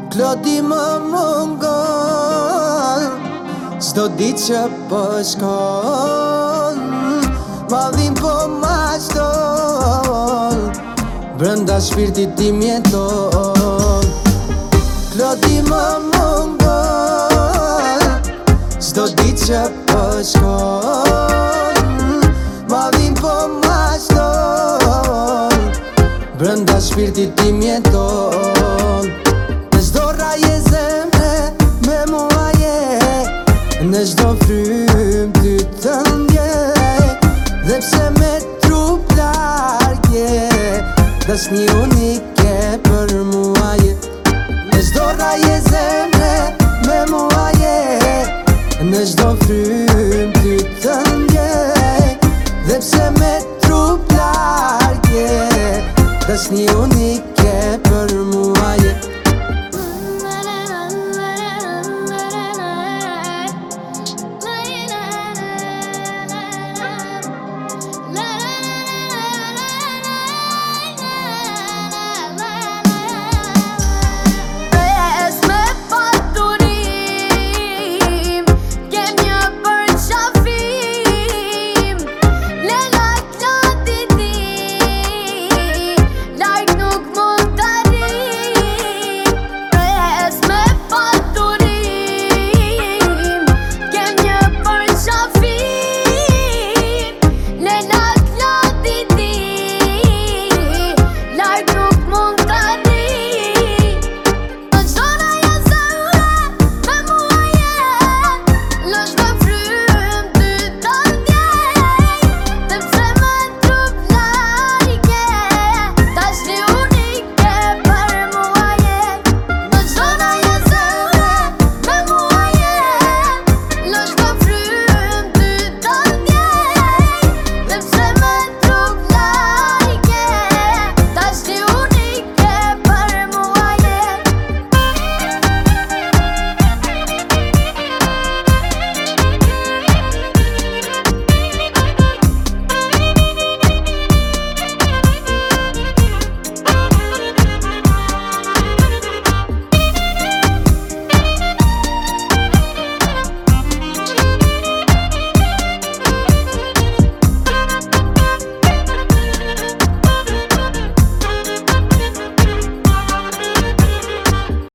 Klodi më mungon, s'do di që po shkon, madhin po ma shton, brënda shpirtit tim jeton. Klodi më mungon, s'do di që po shkon, madhin po ma shton, brënda shpirtit tim jeton. Në çdo frym ty të ndjej, dhe pse me trup larg je, dashni unike për mua je. Në çdo raje zemre me mua je, në çdo frym ty të ndjej, dhe pse me trup larg je, dashni unike